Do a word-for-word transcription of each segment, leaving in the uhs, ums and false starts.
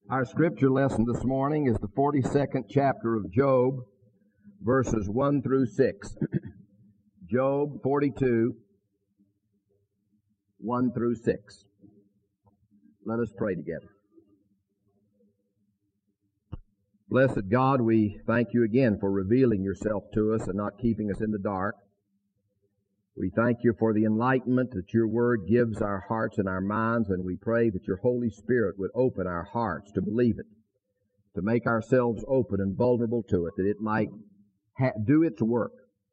Our scripture lesson this morning is the forty-second chapter of Job, verses one through six. Job forty-two, one through six. Let us pray together. Blessed God, we thank you again for revealing yourself to us and not keeping us in the dark. We thank you for the enlightenment that your word gives our hearts and our minds, and we pray that your Holy Spirit would open our hearts to believe it, to make ourselves open and vulnerable to it, that it might ha- do its work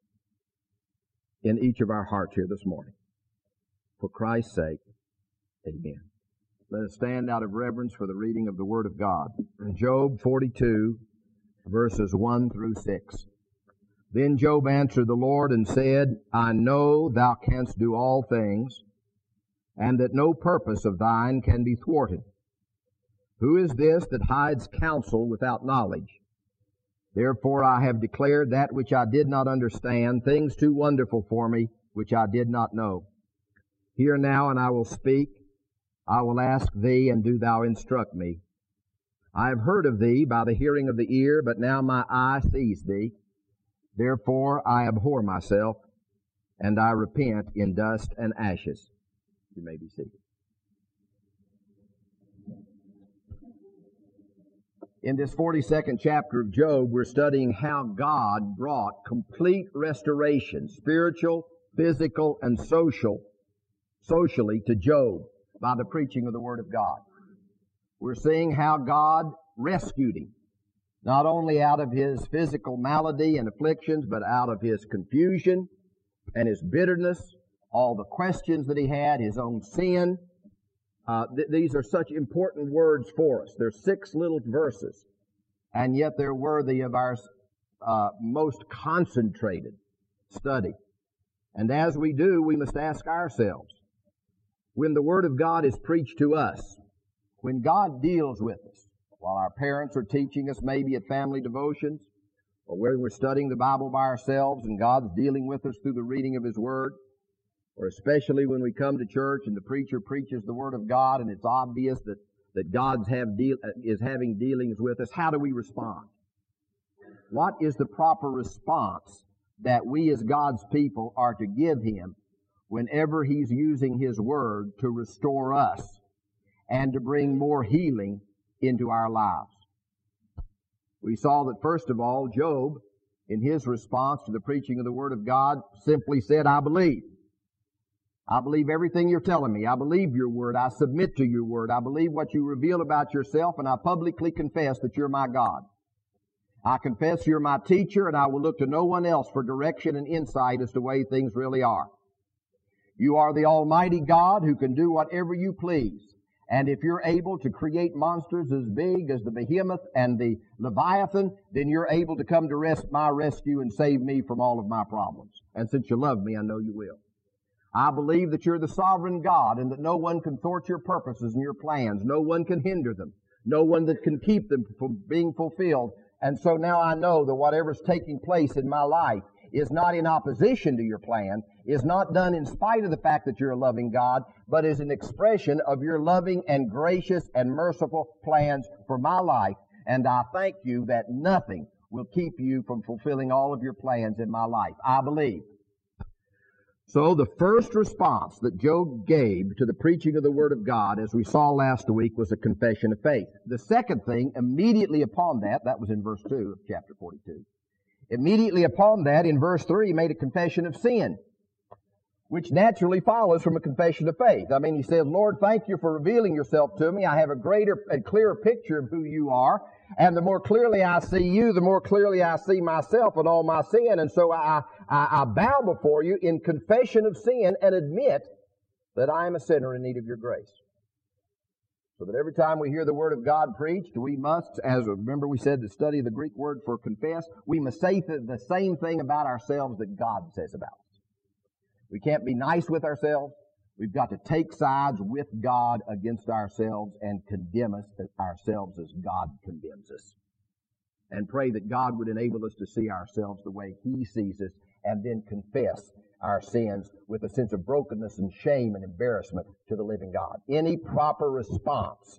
in each of our hearts here this morning. For Christ's sake, amen. Let us stand out of reverence for the reading of the Word of God. Job forty-two, verses one through six. Then Job answered the Lord and said, I know thou canst do all things, and that no purpose of thine can be thwarted. Who is this that hides counsel without knowledge? Therefore I have declared that which I did not understand, things too wonderful for me, which I did not know. Hear now, and I will speak. I will ask thee, and do thou instruct me. I have heard of thee by the hearing of the ear, but now my eye sees thee. Therefore I abhor myself, and I repent in dust and ashes. You may be seated. In this forty-second chapter of Job, we're studying how God brought complete restoration, spiritual, physical, and social, socially to Job by the preaching of the Word of God. We're seeing how God rescued him, not only out of his physical malady and afflictions, but out of his confusion and his bitterness, all the questions that he had, his own sin. Uh, th- these are such important words for us. They're six little verses, and yet they're worthy of our uh, most concentrated study. And as we do, we must ask ourselves, when the Word of God is preached to us, when God deals with us, while our parents are teaching us maybe at family devotions, or where we're studying the Bible by ourselves and God's dealing with us through the reading of His Word, or especially when we come to church and the preacher preaches the Word of God and it's obvious that, that God have deal, is having dealings with us, how do we respond? What is the proper response that we as God's people are to give Him whenever He's using His Word to restore us and to bring more healing into our lives? We saw that first of all, Job, in his response to the preaching of the Word of God, simply said, I believe. I believe everything you're telling me. I believe your Word. I submit to your Word. I believe what you reveal about yourself, and I publicly confess that you're my God. I confess you're my teacher, and I will look to no one else for direction and insight as to the way things really are. You are the Almighty God who can do whatever you please. And if you're able to create monsters as big as the behemoth and the Leviathan, then you're able to come to rest my rescue and save me from all of my problems. And since you love me, I know you will. I believe that you're the sovereign God and that no one can thwart your purposes and your plans. No one can hinder them. No one that can keep them from being fulfilled. And so now I know that whatever's taking place in my life is not in opposition to your plan, is not done in spite of the fact that you're a loving God, but is an expression of your loving and gracious and merciful plans for my life. And I thank you that nothing will keep you from fulfilling all of your plans in my life. I believe. So the first response that Job gave to the preaching of the Word of God, as we saw last week, was a confession of faith. The second thing, immediately upon that, that was in verse two of chapter forty-two. Immediately upon that, in verse three, he made a confession of sin, which naturally follows from a confession of faith. I mean, he said, Lord, thank you for revealing yourself to me. I have a greater and clearer picture of who you are. And the more clearly I see you, the more clearly I see myself and all my sin. And so I, I, I bow before you in confession of sin and admit that I am a sinner in need of your grace. So that every time we hear the Word of God preached, we must, as remember we said to study the Greek word for confess, we must say the same thing about ourselves that God says about us. We can't be nice with ourselves. We've got to take sides with God against ourselves and condemn us ourselves as God condemns us. And pray that God would enable us to see ourselves the way He sees us, and then confess our sins with a sense of brokenness and shame and embarrassment to the living God. Any proper response to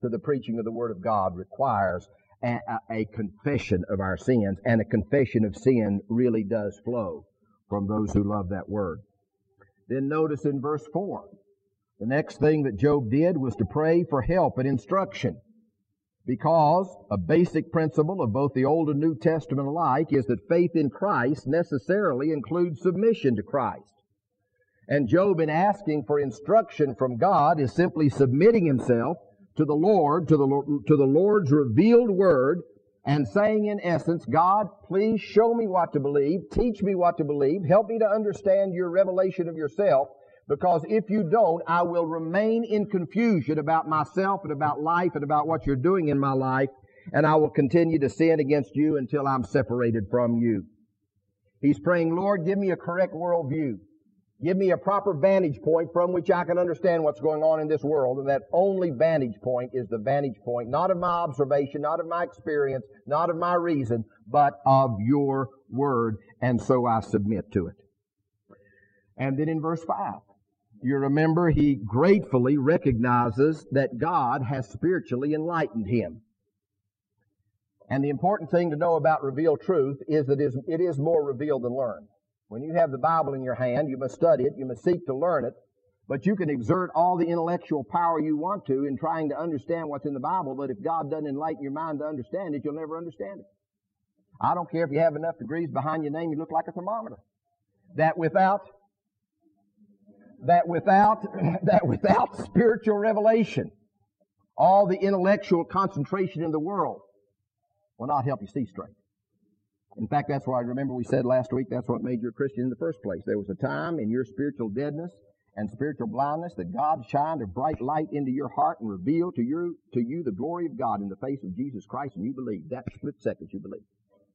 to the preaching of the Word of God requires a, a, a confession of our sins, and a confession of sin really does flow from those who love that Word. Then notice in verse four, the next thing that Job did was to pray for help and instruction, because a basic principle of both the Old and New Testament alike is that faith in Christ necessarily includes submission to Christ. And Job, in asking for instruction from God, is simply submitting himself to the Lord, to the, to the Lord's revealed Word, and saying in essence, God, please show me what to believe, teach me what to believe, help me to understand your revelation of yourself, because if you don't, I will remain in confusion about myself and about life and about what you're doing in my life, and I will continue to sin against you until I'm separated from you. He's praying, Lord, give me a correct worldview. Give me a proper vantage point from which I can understand what's going on in this world, and that only vantage point is the vantage point, not of my observation, not of my experience, not of my reason, but of your Word, and so I submit to it. And then in verse five, you remember he gratefully recognizes that God has spiritually enlightened him. And the important thing to know about revealed truth is that it is more revealed than learned. When you have the Bible in your hand, you must study it, you must seek to learn it, but you can exert all the intellectual power you want to in trying to understand what's in the Bible, but if God doesn't enlighten your mind to understand it, you'll never understand it. I don't care if you have enough degrees behind your name, you look like a thermometer. That without, that without, that without spiritual revelation, all the intellectual concentration in the world will not help you see straight. In fact, that's why I remember we said last week that's what made you a Christian in the first place. There was a time in your spiritual deadness and spiritual blindness that God shined a bright light into your heart and revealed to you, to you the glory of God in the face of Jesus Christ, and you believed. That split second you believed.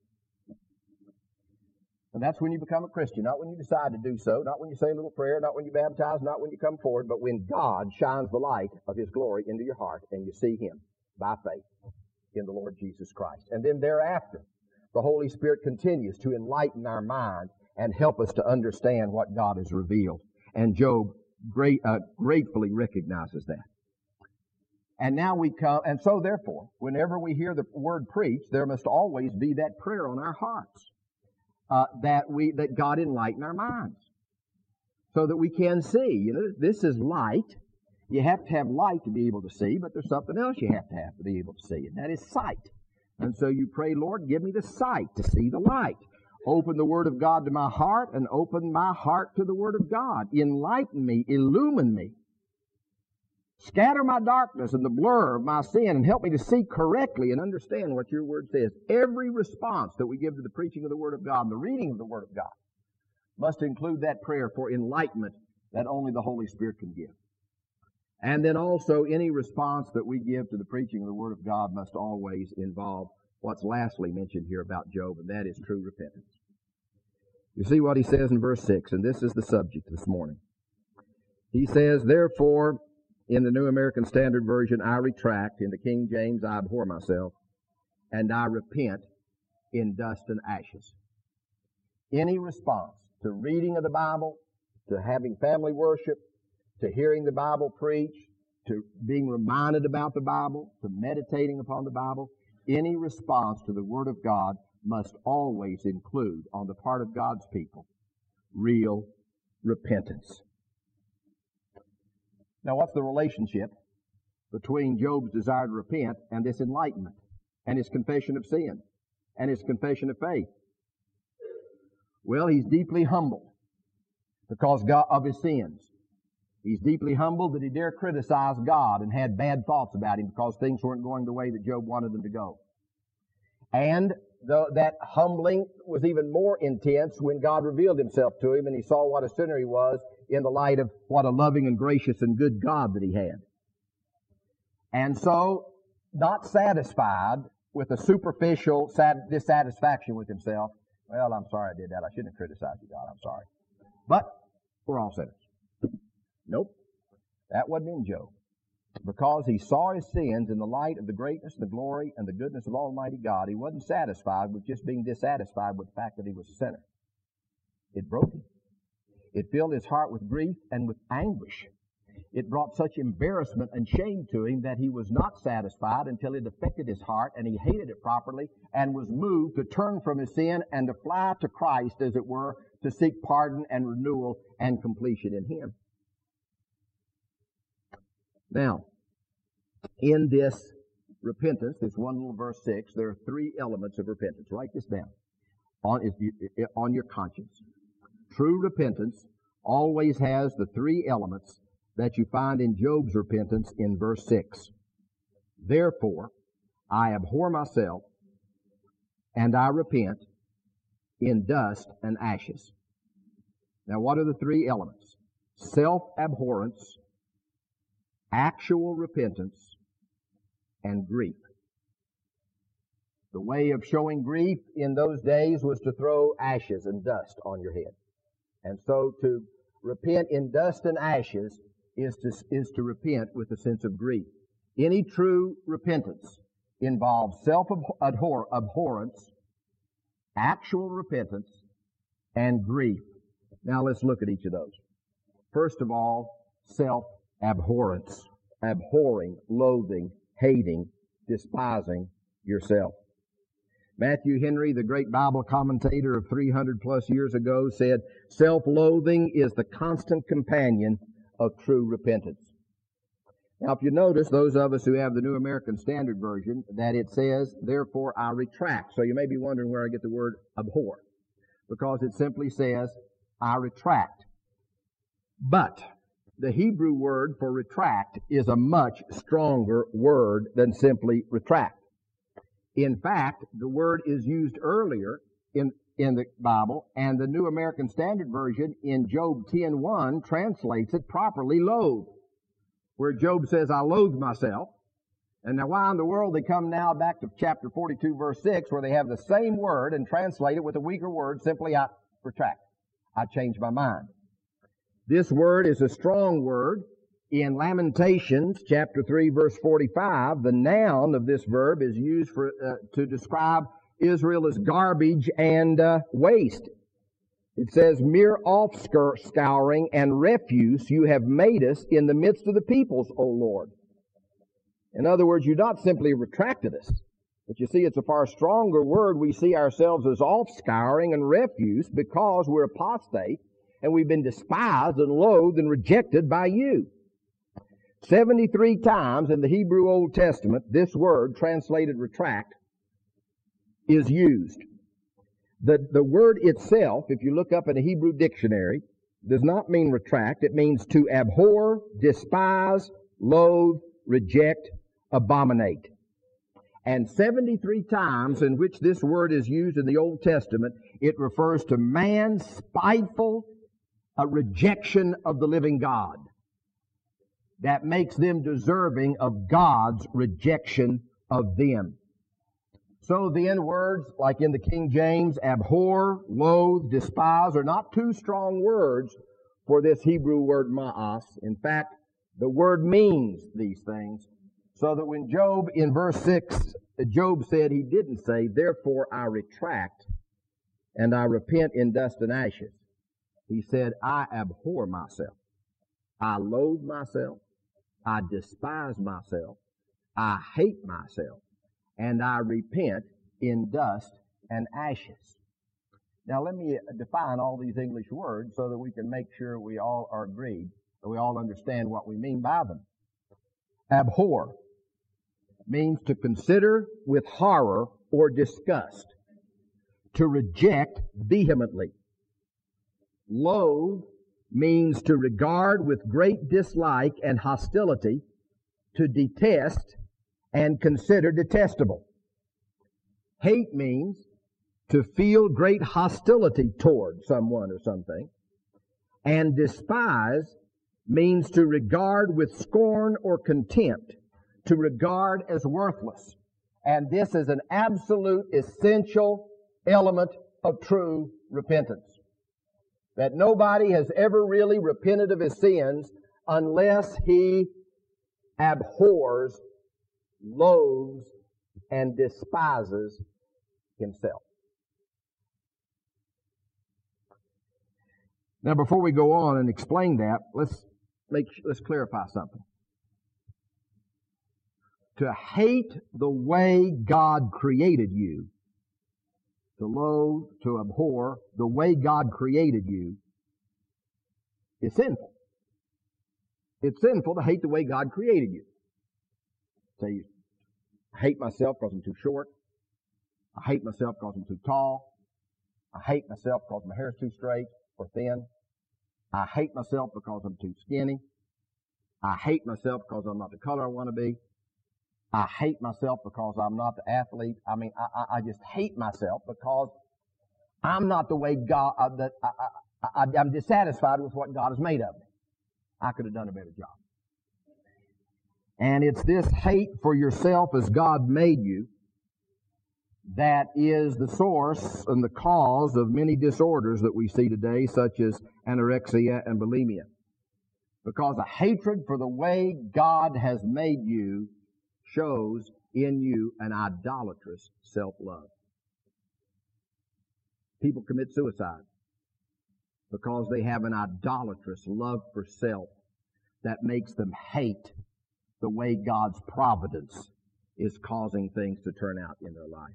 And that's when you become a Christian, not when you decide to do so, not when you say a little prayer, not when you baptize, not when you come forward, but when God shines the light of His glory into your heart and you see Him by faith in the Lord Jesus Christ. And then thereafter, the Holy Spirit continues to enlighten our mind and help us to understand what God has revealed. And Job great, uh, gratefully recognizes that. And now we come, and so therefore, whenever we hear the word preached, there must always be that prayer on our hearts, uh, that we, that God enlighten our minds, so that we can see. You know, this is light. You have to have light to be able to see, but there's something else you have to have to be able to see, and that is sight. And so you pray, Lord, give me the sight to see the light. Open the Word of God to my heart and open my heart to the Word of God. Enlighten me, illumine me. Scatter my darkness and the blur of my sin and help me to see correctly and understand what your Word says. Every response that we give to the preaching of the Word of God and the reading of the Word of God must include that prayer for enlightenment that only the Holy Spirit can give. And then also any response that we give to the preaching of the Word of God must always involve what's lastly mentioned here about Job, and that is true repentance. You see what he says in verse six, and this is the subject this morning. He says, therefore, in the New American Standard Version, I retract. In the King James, I abhor myself, and I repent in dust and ashes. Any response to reading of the Bible, to having family worship, to hearing the Bible preached, to being reminded about the Bible, to meditating upon the Bible, any response to the Word of God must always include, on the part of God's people, real repentance. Now, what's the relationship between Job's desire to repent and this enlightenment, and his confession of sin, and his confession of faith? Well, he's deeply humbled because God, of his sins. He's deeply humbled that he dare criticize God and had bad thoughts about Him because things weren't going the way that Job wanted them to go. And though that humbling was even more intense when God revealed Himself to him and he saw what a sinner he was in the light of what a loving and gracious and good God that he had. And so, not satisfied with a superficial sad- dissatisfaction with himself, well, I'm sorry I did that. I shouldn't have criticized you, God. I'm sorry. But we're all sinners. Nope, that wasn't in Job. Because he saw his sins in the light of the greatness, the glory, and the goodness of Almighty God, he wasn't satisfied with just being dissatisfied with the fact that he was a sinner. It broke him. It filled his heart with grief and with anguish. It brought such embarrassment and shame to him that he was not satisfied until it affected his heart and he hated it properly and was moved to turn from his sin and to fly to Christ, as it were, to seek pardon and renewal and completion in Him. Now, in this repentance, this one little verse six, there are three elements of repentance. Write this down on, if you, on your conscience. True repentance always has the three elements that you find in Job's repentance in verse six. Therefore, I abhor myself, and I repent in dust and ashes. Now, what are the three elements? Self-abhorrence, actual repentance, and grief. The way of showing grief in those days was to throw ashes and dust on your head. And so to repent in dust and ashes is to, is to repent with a sense of grief. Any true repentance involves self-abhorrence, actual repentance, and grief. Now let's look at each of those. First of all, self-abhorrence. Abhorring, loathing, hating, despising yourself. Matthew Henry, the great Bible commentator of three hundred plus years ago, said, self-loathing is the constant companion of true repentance. Now, if you notice, those of us who have the New American Standard Version, that it says, therefore I retract. So you may be wondering where I get the word abhor, because it simply says, I retract. But the Hebrew word for retract is a much stronger word than simply retract. In fact, the word is used earlier in, in the Bible, and the New American Standard Version in Job ten one translates it properly, loathe, where Job says, I loathe myself. And now why in the world they come now back to chapter forty-two, verse six, where they have the same word and translate it with a weaker word, simply I retract. I change my mind. This word is a strong word. In Lamentations chapter three, verse forty-five, the noun of this verb is used for uh, to describe Israel as garbage and uh, waste. It says, mere offscouring and refuse you have made us in the midst of the peoples, O Lord. In other words, you not simply retracted us, but you see it's a far stronger word. We see ourselves as offscouring and refuse because we're apostate and we've been despised and loathed and rejected by you. seventy-three times in the Hebrew Old Testament, this word, translated retract, is used. The, the word itself, if you look up in a Hebrew dictionary, does not mean retract. It means to abhor, despise, loathe, reject, abominate. And seventy-three times in which this word is used in the Old Testament, it refers to man's spiteful a rejection of the living God that makes them deserving of God's rejection of them. So then words like in the King James, abhor, loathe, despise, are not two strong words for this Hebrew word ma'as. In fact, the word means these things. So that when Job, in verse six, Job said, he didn't say, therefore I retract and I repent in dust and ashes. He said, I abhor myself. I loathe myself. I despise myself. I hate myself. And I repent in dust and ashes. Now let me define all these English words so that we can make sure we all are agreed, that we all understand what we mean by them. Abhor means to consider with horror or disgust, to reject vehemently. Loathe means to regard with great dislike and hostility, to detest and consider detestable. Hate means to feel great hostility toward someone or something. And despise means to regard with scorn or contempt, to regard as worthless. And this is an absolute essential element of true repentance. That nobody has ever really repented of his sins unless he abhors, loathes, and despises himself. Now, before we go on and explain that, let's make, let's clarify something. To hate the way God created you, to loathe, to abhor the way God created you, is sinful. It's sinful to hate the way God created you. Say, I hate myself because I'm too short. I hate myself because I'm too tall. I hate myself because my hair is too straight or thin. I hate myself because I'm too skinny. I hate myself because I'm not the color I want to be. I hate myself because I'm not the athlete. I mean, I, I, I just hate myself because I'm not the way God, uh, that I, I, I, I'm dissatisfied with what God has made of me. I could have done a better job. And it's this hate for yourself as God made you that is the source and the cause of many disorders that we see today, such as anorexia and bulimia. Because a hatred for the way God has made you shows in you an idolatrous self-love. People commit suicide because they have an idolatrous love for self that makes them hate the way God's providence is causing things to turn out in their life.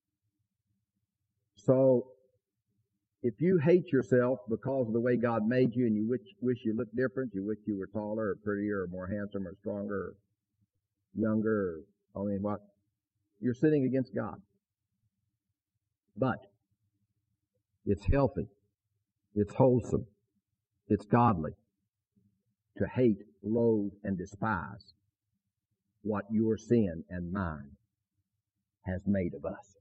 So, if you hate yourself because of the way God made you and you wish, wish you looked different, you wish you were taller or prettier or more handsome or stronger or younger or, I mean, what? You're sinning against God. But it's healthy. It's wholesome. It's godly to hate, loathe, and despise what your sin and mine has made of us.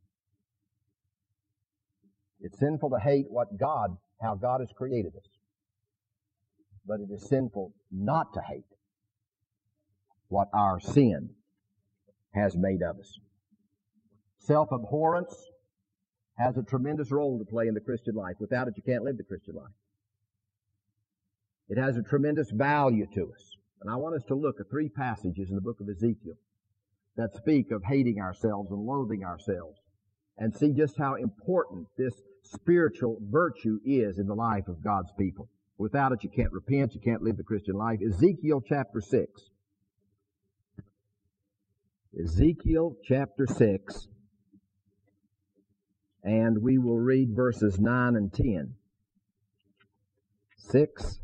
It's sinful to hate what God, how God has created us. But it is sinful not to hate what our sin has made of us. Self-abhorrence has a tremendous role to play in the Christian life. Without it, you can't live the Christian life. It has a tremendous value to us. And I want us to look at three passages in the book of Ezekiel that speak of hating ourselves and loathing ourselves and see just how important this spiritual virtue is in the life of God's people. Without it, you can't repent, you can't live the Christian life. Ezekiel chapter six. Ezekiel chapter six. And we will read verses nine and ten. six,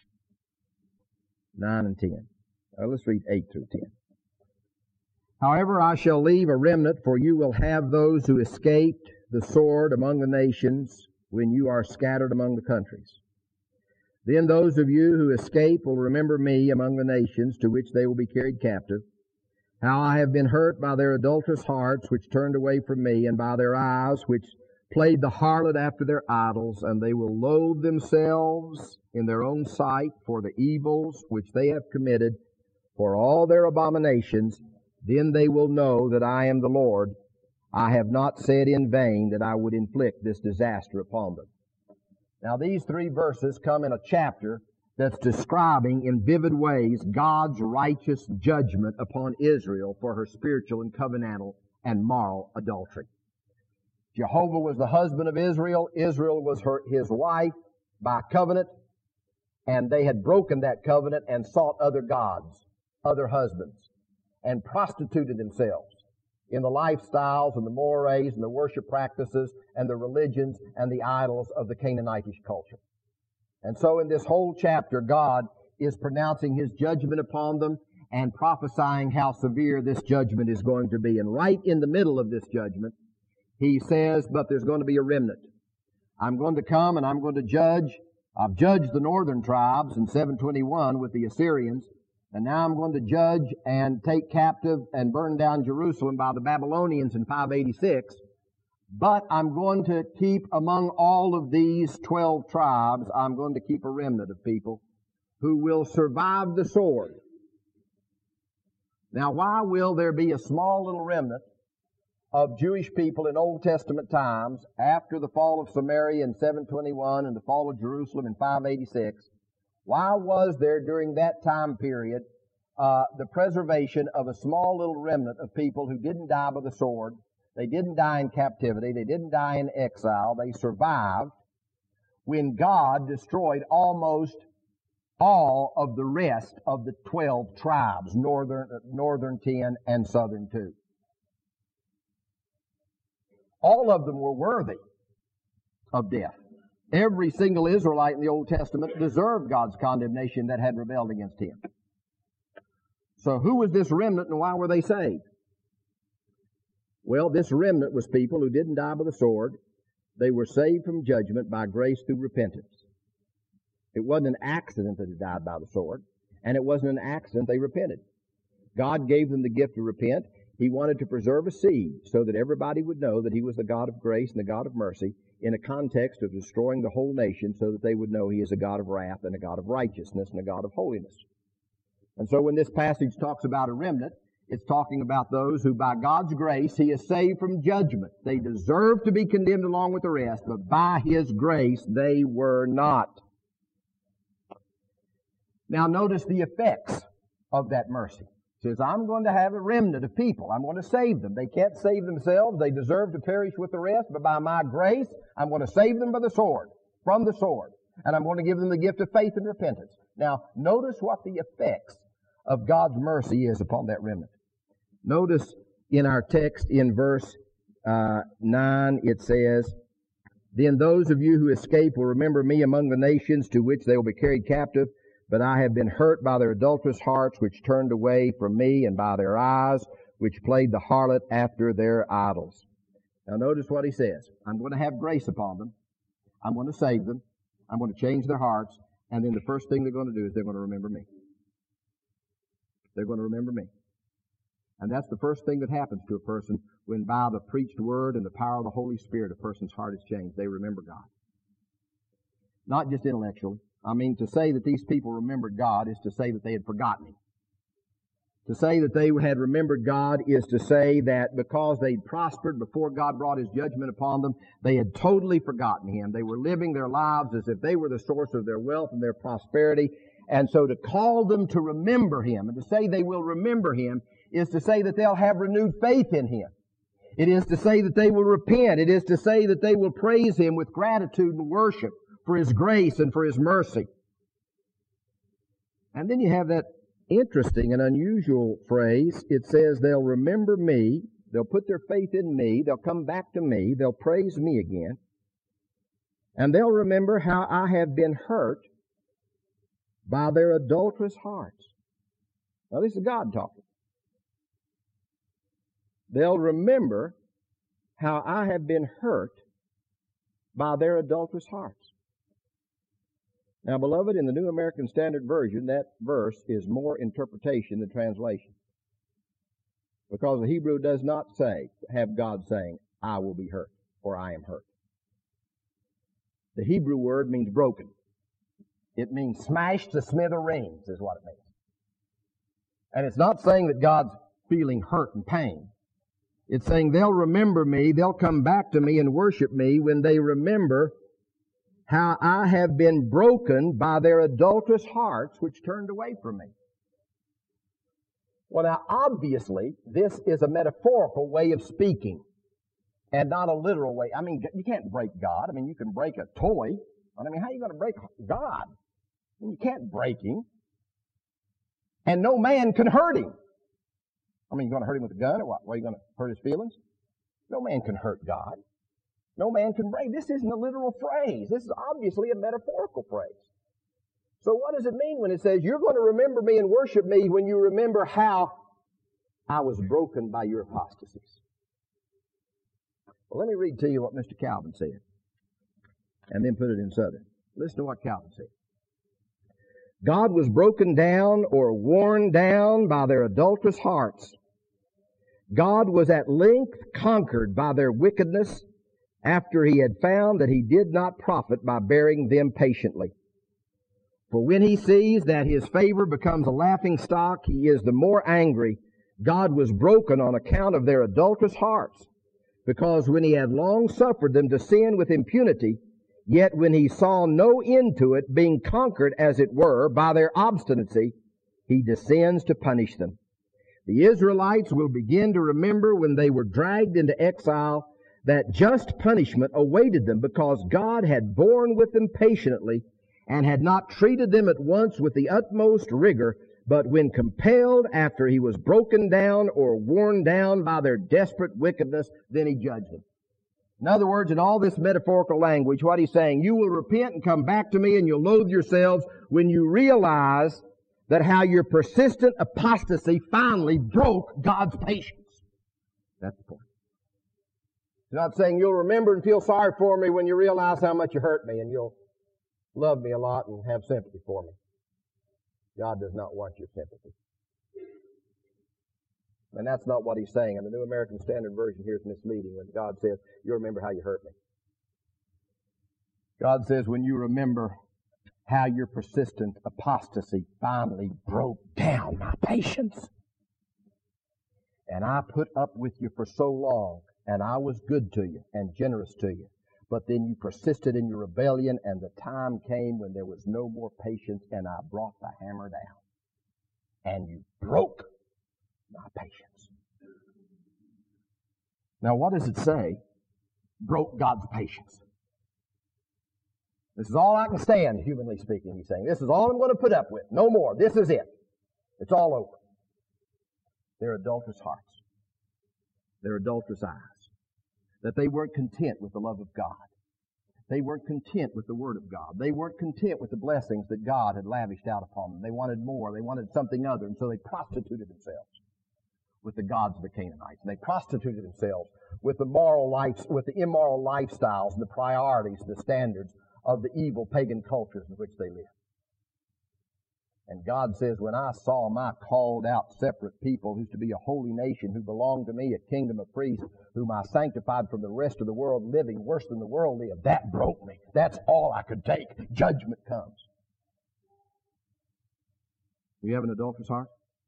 nine and ten. Well, let's read eight through ten. However, I shall leave a remnant, for you will have those who escaped the sword among the nations when you are scattered among the countries. Then those of you who escape will remember me among the nations to which they will be carried captive, how I have been hurt by their adulterous hearts which turned away from me, and by their eyes which played the harlot after their idols, and they will loathe themselves in their own sight for the evils which they have committed, for all their abominations. Then they will know that I am the Lord. I have not said in vain that I would inflict this disaster upon them. Now these three verses come in a chapter that's describing in vivid ways God's righteous judgment upon Israel for her spiritual and covenantal and moral adultery. Jehovah was the husband of Israel. Israel was her, his wife by covenant, and they had broken that covenant and sought other gods, other husbands, and prostituted themselves in the lifestyles and the mores and the worship practices and the religions and the idols of the Canaanitish culture. And so in this whole chapter, God is pronouncing His judgment upon them and prophesying how severe this judgment is going to be. And right in the middle of this judgment, He says, but there's going to be a remnant. I'm going to come and I'm going to judge. I've judged the northern tribes in seven twenty-one with the Assyrians. And now I'm going to judge and take captive and burn down Jerusalem by the Babylonians in five eighty-six. But I'm going to keep among all of these twelve tribes, I'm going to keep a remnant of people who will survive the sword. Now, why will there be a small little remnant of Jewish people in Old Testament times after the fall of Samaria in seven twenty-one and the fall of Jerusalem in five eighty-six? Why was there during that time period uh, the preservation of a small little remnant of people who didn't die by the sword? They didn't die in captivity. They didn't die in exile. They survived when God destroyed almost all of the rest of the twelve tribes, northern, northern ten and southern two. All of them were worthy of death. Every single Israelite in the Old Testament deserved God's condemnation that had rebelled against Him. So who was this remnant and why were they saved? Well, this remnant was people who didn't die by the sword. They were saved from judgment by grace through repentance. It wasn't an accident that they died by the sword, and it wasn't an accident they repented. God gave them the gift to repent. He wanted to preserve a seed so that everybody would know that He was the God of grace and the God of mercy in a context of destroying the whole nation so that they would know He is a God of wrath and a God of righteousness and a God of holiness. And so when this passage talks about a remnant, it's talking about those who by God's grace He has saved from judgment. They deserve to be condemned along with the rest, but by His grace they were not. Now notice the effects of that mercy. It says, I'm going to have a remnant of people. I'm going to save them. They can't save themselves. They deserve to perish with the rest, but by my grace, I'm going to save them by the sword, from the sword. And I'm going to give them the gift of faith and repentance. Now, notice what the effects of God's mercy is upon that remnant. Notice in our text in verse uh, nine, it says, Then those of you who escape will remember me among the nations to which they will be carried captive. But I have been hurt by their adulterous hearts, which turned away from me, and by their eyes, which played the harlot after their idols. Now notice what he says. I'm going to have grace upon them. I'm going to save them. I'm going to change their hearts. And then the first thing they're going to do is they're going to remember me. They're going to remember me. And that's the first thing that happens to a person when by the preached word and the power of the Holy Spirit, a person's heart is changed. They remember God. Not just intellectually. I mean, to say that these people remembered God is to say that they had forgotten Him. To say that they had remembered God is to say that because they'd prospered before God brought His judgment upon them, they had totally forgotten Him. They were living their lives as if they were the source of their wealth and their prosperity. And so to call them to remember Him and to say they will remember Him is to say that they'll have renewed faith in Him. It is to say that they will repent. It is to say that they will praise Him with gratitude and worship for His grace and for His mercy. And then you have that interesting and unusual phrase. It says they'll remember me, they'll put their faith in me, they'll come back to me, they'll praise me again, and they'll remember how I have been hurt by their adulterous hearts. Now this is God talking. They'll remember how I have been hurt by their adulterous hearts. Now, beloved, in the New American Standard Version, that verse is more interpretation than translation. Because the Hebrew does not say, have God saying, I will be hurt, or I am hurt. The Hebrew word means broken. It means smashed to smithereens is what it means. And it's not saying that God's feeling hurt and pain. It's saying they'll remember me, they'll come back to me and worship me when they remember how I have been broken by their adulterous hearts which turned away from me. Well, now, obviously, this is a metaphorical way of speaking and not a literal way. I mean, you can't break God. I mean, you can break a toy. I mean, how are you going to break God? I mean, you can't break Him. And no man can hurt Him. I mean, you're going to hurt Him with a gun or what? Why are you going to hurt His feelings? No man can hurt God. No man can break. This isn't a literal phrase. This is obviously a metaphorical phrase. So what does it mean when it says, you're going to remember me and worship me when you remember how I was broken by your apostasies? Well, let me read to you what Mister Calvin said, and then put it in Southern. Listen to what Calvin said. God was broken down or worn down by their adulterous hearts. God was at length conquered by their wickedness, after He had found that He did not profit by bearing them patiently. For when He sees that His favor becomes a laughing stock, He is the more angry. God was broken on account of their adulterous hearts, because when He had long suffered them to sin with impunity, yet when He saw no end to it, being conquered, as it were, by their obstinacy, He descends to punish them. The Israelites will begin to remember when they were dragged into exile that just punishment awaited them because God had borne with them patiently and had not treated them at once with the utmost rigor, but when compelled after he was broken down or worn down by their desperate wickedness, then he judged them. In other words, in all this metaphorical language, what he's saying, you will repent and come back to me and you'll loathe yourselves when you realize that how your persistent apostasy finally broke God's patience. That's the point. He's not saying you'll remember and feel sorry for me when you realize how much you hurt me and you'll love me a lot and have sympathy for me. God does not want your sympathy. And that's not what he's saying. And the New American Standard Version here is misleading when God says, you remember how you hurt me. God says, when you remember how your persistent apostasy finally broke down my patience. And I put up with you for so long, and I was good to you and generous to you. But then you persisted in your rebellion, and the time came when there was no more patience, and I brought the hammer down. And you broke my patience. Now, what does it say? Broke God's patience. This is all I can stand, humanly speaking, he's saying. This is all I'm going to put up with. No more. This is it. It's all over. Their adulterous hearts. Their adulterous eyes. That they weren't content with the love of God. They weren't content with the Word of God. They weren't content with the blessings that God had lavished out upon them. They wanted more. They wanted something other, and so they prostituted themselves with the gods of the Canaanites. And they prostituted themselves with the moral lives, with the immoral lifestyles and the priorities, the standards of the evil pagan cultures in which they lived. And God says, when I saw my called out separate people, who's to be a holy nation, who belong to me, a kingdom of priests, whom I sanctified from the rest of the world, living worse than the world lived, that broke me. That's all I could take. Judgment comes. You have an adulterous heart?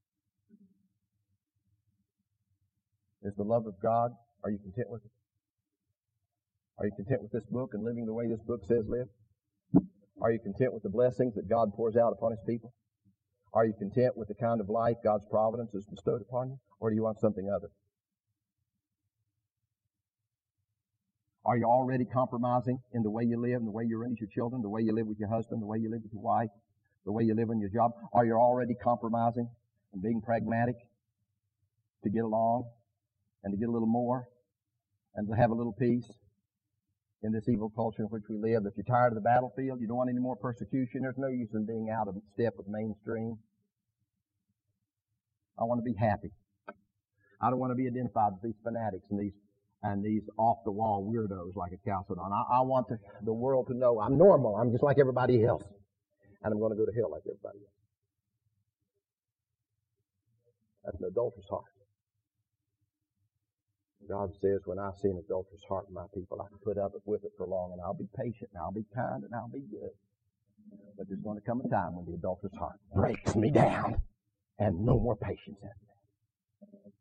Is the love of God, are you content with it? Are you content with this book and living the way this book says live? Are you content with the blessings that God pours out upon His people? Are you content with the kind of life God's providence has bestowed upon you? Or do you want something other? Are you already compromising in the way you live, in the way you raise your children, the way you live with your husband, the way you live with your wife, the way you live on your job? Are you already compromising and being pragmatic to get along and to get a little more and to have a little peace in this evil culture in which we live? If you're tired of the battlefield, you don't want any more persecution, there's no use in being out of step with mainstream. I want to be happy. I don't want to be identified with these fanatics and these and these off-the-wall weirdos like a Chalcedon. I, I want to, the world to know I'm normal. I'm just like everybody else. And I'm going to go to hell like everybody else. That's an adulterous heart. God says, when I see an adulterous heart in my people, I can put up with it for long, and I'll be patient, and I'll be kind, and I'll be good. But there's going to come a time when the adulterous heart breaks me down, and no more patience after that.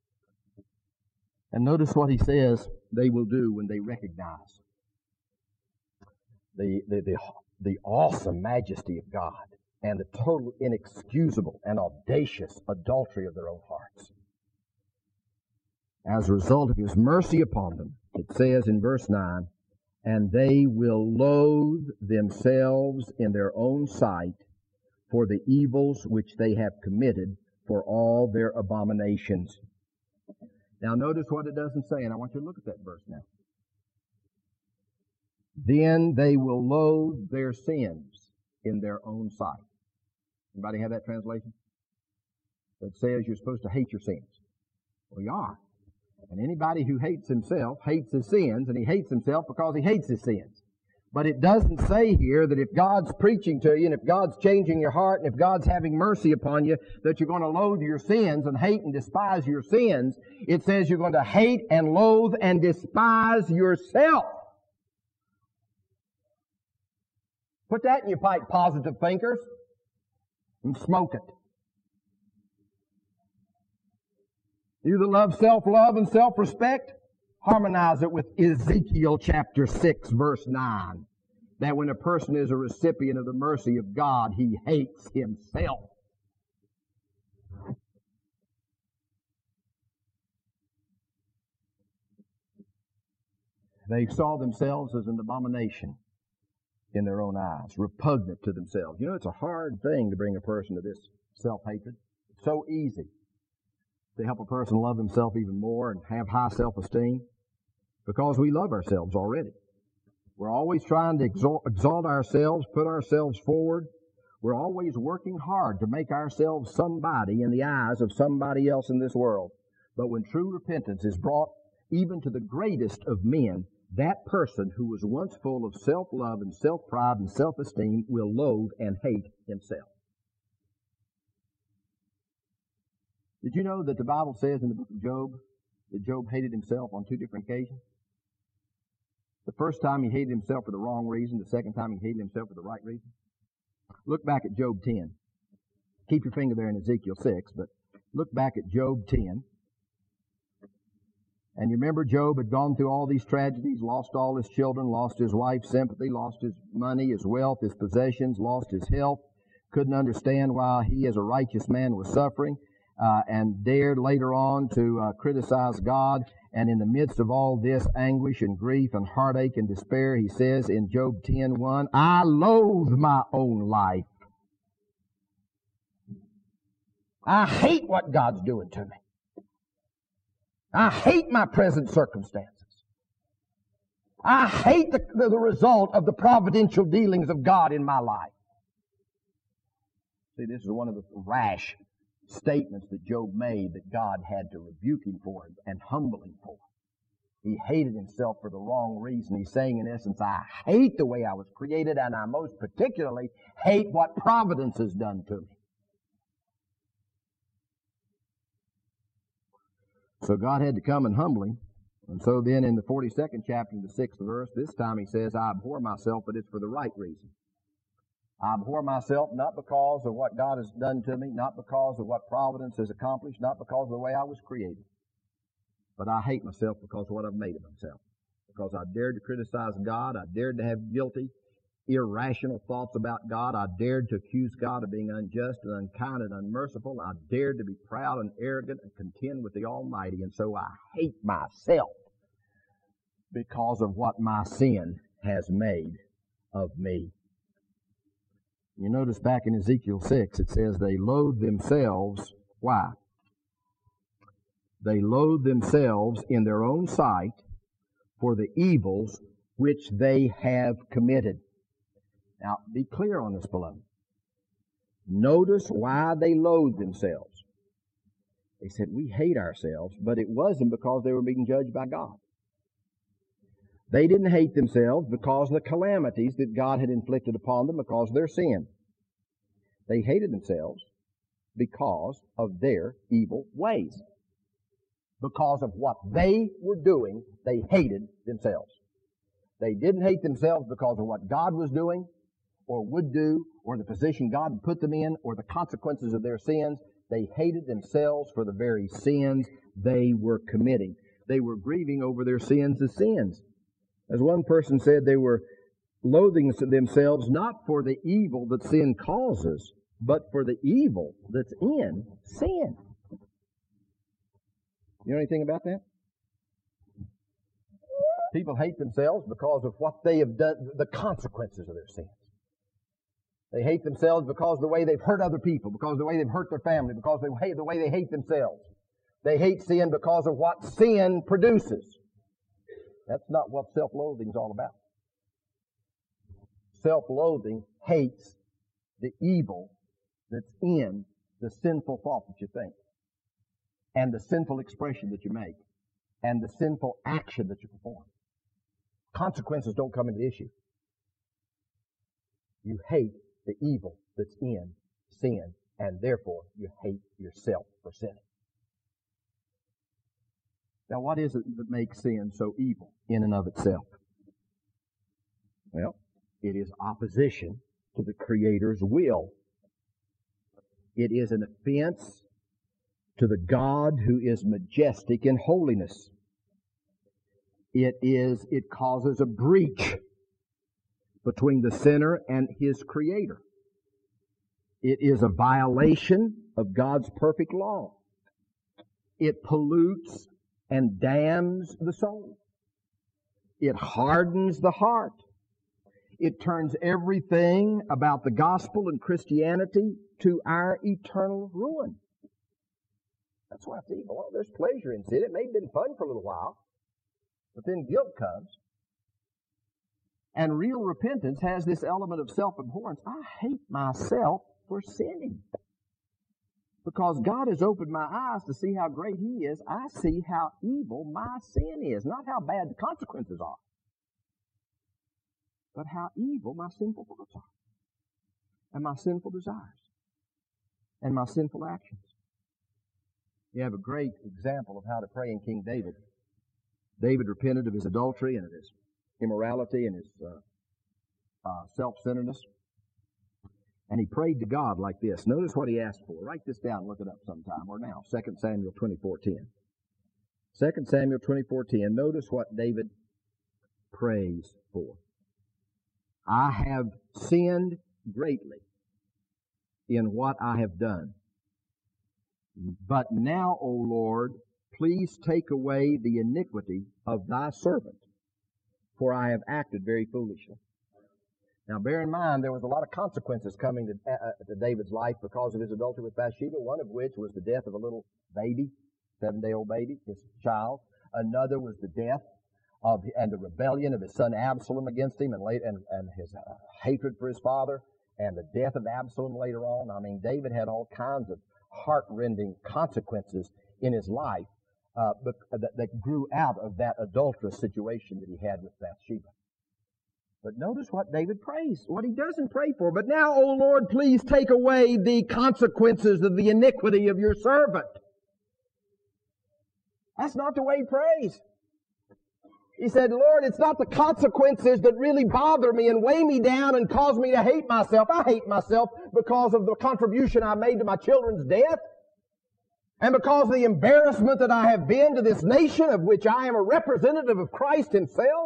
And notice what he says they will do when they recognize the, the, the, the awesome majesty of God and the total inexcusable and audacious adultery of their own hearts. As a result of His mercy upon them, it says in verse nine, and they will loathe themselves in their own sight for the evils which they have committed, for all their abominations. Now notice what it doesn't say, and I want you to look at that verse now. Then they will loathe their sins in their own sight. Anybody have that translation? That says you're supposed to hate your sins. Well, you are. And anybody who hates himself hates his sins, and he hates himself because he hates his sins. But it doesn't say here that if God's preaching to you, and if God's changing your heart, and if God's having mercy upon you, that you're going to loathe your sins and hate and despise your sins. It says you're going to hate and loathe and despise yourself. Put that in your pipe, positive thinkers, and smoke it. You that love self-love and self-respect, harmonize it with Ezekiel chapter six, verse nine. That when a person is a recipient of the mercy of God, he hates himself. They saw themselves as an abomination in their own eyes, repugnant to themselves. You know, it's a hard thing to bring a person to this self-hatred. It's so easy to help a person love himself even more and have high self-esteem because we love ourselves already. We're always trying to exalt, exalt ourselves, put ourselves forward. We're always working hard to make ourselves somebody in the eyes of somebody else in this world. But when true repentance is brought even to the greatest of men, that person who was once full of self-love and self-pride and self-esteem will loathe and hate himself. Did you know that the Bible says in the book of Job that Job hated himself on two different occasions? The first time he hated himself for the wrong reason. The second time he hated himself for the right reason. Look back at Job ten. Keep your finger there in Ezekiel six, but look back at Job ten. And you remember Job had gone through all these tragedies, lost all his children, lost his wife's sympathy, lost his money, his wealth, his possessions, lost his health, couldn't understand why he as a righteous man was suffering, uh, and dared later on to uh, criticize God. And in the midst of all this anguish and grief and heartache and despair, he says in Job ten one, I loathe my own life. I hate what God's doing to me. I hate my present circumstances. I hate the, the, the result of the providential dealings of God in my life. See, this is one of the rash statements that Job made that God had to rebuke him for and humble him for. He hated himself for the wrong reason. He's saying, in essence, I hate the way I was created, and I most particularly hate what providence has done to me. So God had to come and humble him. And so then in the forty-second chapter, in the sixth verse, this time he says, I abhor myself, but it's for the right reason. I abhor myself not because of what God has done to me, not because of what providence has accomplished, not because of the way I was created. But I hate myself because of what I've made of myself. Because I dared to criticize God. I dared to have guilty, irrational thoughts about God. I dared to accuse God of being unjust and unkind and unmerciful. I dared to be proud and arrogant and contend with the Almighty. And so I hate myself because of what my sin has made of me. You notice back in Ezekiel six, it says they loathe themselves. Why? They loathe themselves in their own sight for the evils which they have committed. Now, be clear on this, beloved. Notice why they loathe themselves. They said, we hate ourselves, but it wasn't because they were being judged by God. They didn't hate themselves because of the calamities that God had inflicted upon them because of their sin. They hated themselves because of their evil ways. Because of what they were doing, they hated themselves. They didn't hate themselves because of what God was doing or would do or the position God had put them in or the consequences of their sins. They hated themselves for the very sins they were committing. They were grieving over their sins as sins. As one person said, they were loathing themselves not for the evil that sin causes, but for the evil that's in sin. You know anything about that? People hate themselves because of what they have done, the consequences of their sins. They hate themselves because of the way they've hurt other people, because of the way they've hurt their family, because of the way, the way they hate themselves. They hate sin because of what sin produces. That's not what self-loathing is all about. Self-loathing hates the evil that's in the sinful thought that you think, and the sinful expression that you make, and the sinful action that you perform. Consequences don't come into the issue. You hate the evil that's in sin, and therefore you hate yourself for sinning. Now, what is it that makes sin so evil in and of itself? Well, it is opposition to the Creator's will. It is an offense to the God who is majestic in holiness. It is, it causes a breach between the sinner and his Creator. It is a violation of God's perfect law. It pollutes and damns the soul. It hardens the heart. It turns everything about the gospel and Christianity to our eternal ruin. That's why it's evil. Well, there's pleasure in sin. It may have been fun for a little while, but then guilt comes. And real repentance has this element of self-abhorrence. I hate myself for sinning. Because God has opened my eyes to see how great He is, I see how evil my sin is. Not how bad the consequences are, but how evil my sinful thoughts are, and my sinful desires, and my sinful actions. You have a great example of how to pray in King David. David repented of his adultery and of his immorality and his uh, uh, self-centeredness. And he prayed to God like this. Notice what he asked for. Write this down, look it up sometime, or now, Second Samuel twenty-four ten. Second Samuel twenty-four ten. Notice what David prays for. I have sinned greatly in what I have done. But now, O Lord, please take away the iniquity of thy servant, for I have acted very foolishly. Now, bear in mind, there was a lot of consequences coming to, uh, to David's life because of his adultery with Bathsheba, one of which was the death of a little baby, seven-day-old baby, his child. Another was the death of and the rebellion of his son Absalom against him, and, late, and, and his uh, hatred for his father, and the death of Absalom later on. I mean, David had all kinds of heart-rending consequences in his life uh, that, that grew out of that adulterous situation that he had with Bathsheba. But notice what David prays, what he doesn't pray for. But now, O Lord, please take away the consequences of the iniquity of your servant. That's not the way he prays. He said, Lord, it's not the consequences that really bother me and weigh me down and cause me to hate myself. I hate myself because of the contribution I made to my children's death, and because of the embarrassment that I have been to this nation of which I am a representative of Christ Himself.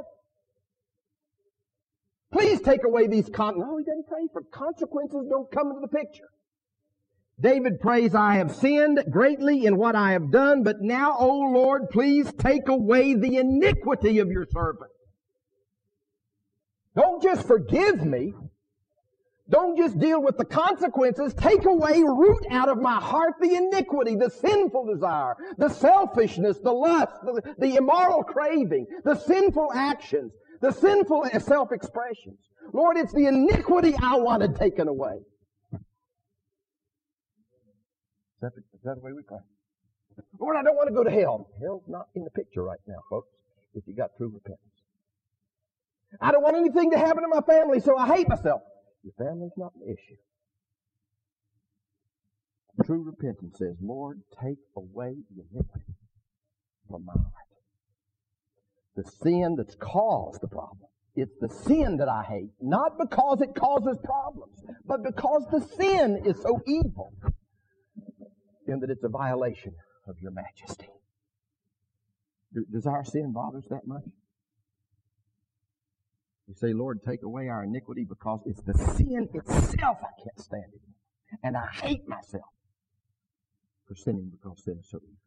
Please take away these con... No, he doesn't pray for consequences. Don't come into the picture. David prays, I have sinned greatly in what I have done, but now, O Lord, please take away the iniquity of your servant. Don't just forgive me. Don't just deal with the consequences. Take away, root out of my heart the iniquity, the sinful desire, the selfishness, the lust, the, the immoral craving, the sinful actions, the sinful self-expressions. Lord, it's the iniquity I wanted taken away. Is that, the, is that the way we pray? Lord, I don't want to go to hell. Hell's not in the picture right now, folks, if you got true repentance. I don't want anything to happen to my family, so I hate myself. Your family's not an issue. True repentance says, Lord, take away the iniquity from my heart. The sin that's caused the problem. It's the sin that I hate, not because it causes problems, but because the sin is so evil in that it's a violation of your majesty. Does our sin bother us that much? You say, Lord, take away our iniquity because it's the sin itself I can't stand it. And I hate myself for sinning because sin is so evil.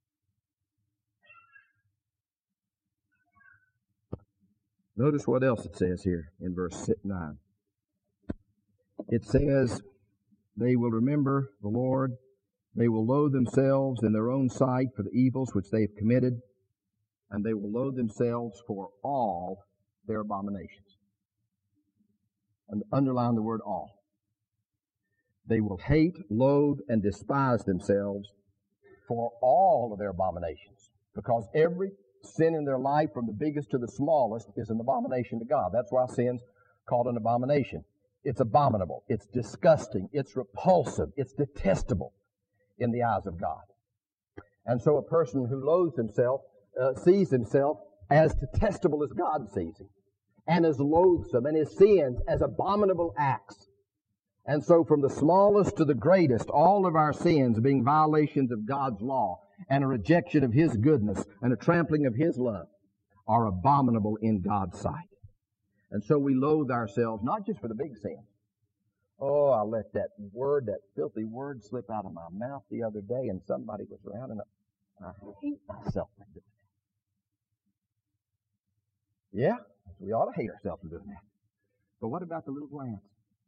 Notice what else it says here in verse nine. It says, they will remember the Lord. They will loathe themselves in their own sight for the evils which they have committed. And they will loathe themselves for all their abominations. And underline the word all. They will hate, loathe, and despise themselves for all of their abominations. Because every sin in their life, from the biggest to the smallest, is an abomination to God. That's why sin's called an abomination. It's abominable. It's disgusting. It's repulsive. It's detestable in the eyes of God. And so a person who loathes himself uh, sees himself as detestable as God sees him, and as loathsome, and his sins as abominable acts. And so from the smallest to the greatest, all of our sins being violations of God's law, and a rejection of His goodness, and a trampling of His love, are abominable in God's sight. And so we loathe ourselves, not just for the big sins. Oh, I let that word, that filthy word slip out of my mouth the other day, and somebody was around, and I hate myself for doing that. Yeah, we ought to hate ourselves for doing that. But what about the little glance?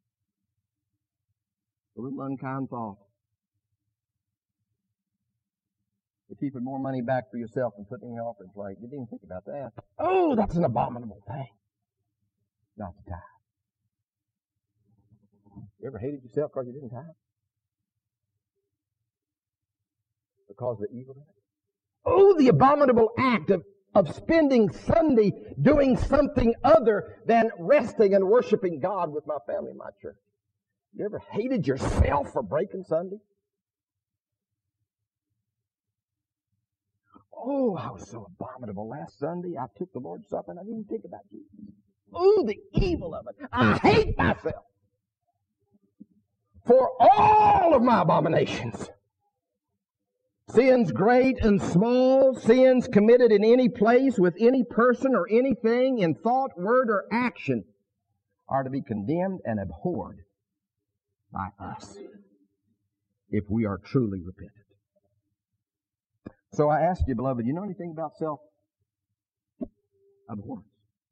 The little unkind thought? You're keeping more money back for yourself than putting in the offering plate. You didn't think about that. Oh, that's an abominable thing. Not to tithe. You ever hated yourself because you didn't tithe? Because of the evil of it? Oh, the abominable act of, of spending Sunday doing something other than resting and worshiping God with my family and my church. You ever hated yourself for breaking Sunday? Oh, I was so abominable. Last Sunday, I took the Lord's Supper and I didn't think about Jesus. Oh, the evil of it. I hate myself for all of my abominations. Sins great and small, sins committed in any place with any person or anything in thought, word, or action are to be condemned and abhorred by us if we are truly repentant. So I ask you, beloved, you know anything about self-abhorrence?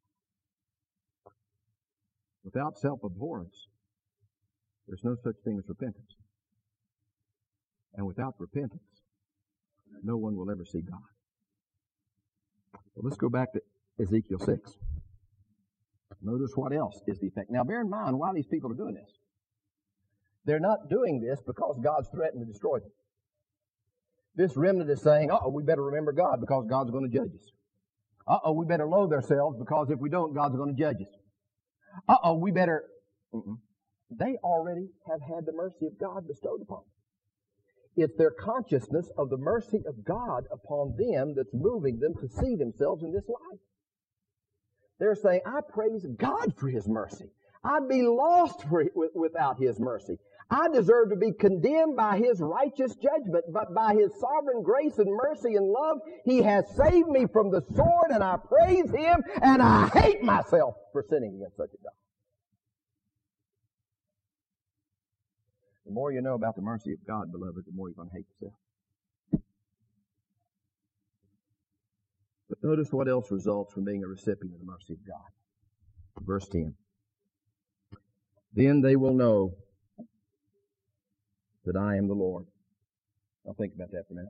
Without self-abhorrence, there's no such thing as repentance. And without repentance, no one will ever see God. Well, let's go back to Ezekiel six. Notice what else is the effect. Now, bear in mind why these people are doing this. They're not doing this because God's threatened to destroy them. This remnant is saying, uh-oh, we better remember God because God's going to judge us. Uh-oh, we better loathe ourselves because if we don't, God's going to judge us. Uh-oh, we better... Mm-mm. They already have had the mercy of God bestowed upon them. It's their consciousness of the mercy of God upon them that's moving them to see themselves in this life. They're saying, I praise God for His mercy. I'd be lost for, without His mercy. I deserve to be condemned by His righteous judgment, but by His sovereign grace and mercy and love, He has saved me from the sword, and I praise Him, and I hate myself for sinning against such a God. The more you know about the mercy of God, beloved, the more you're going to hate yourself. But notice what else results from being a recipient of the mercy of God. Verse ten. Then they will know that I am the Lord. Now think about that for a minute.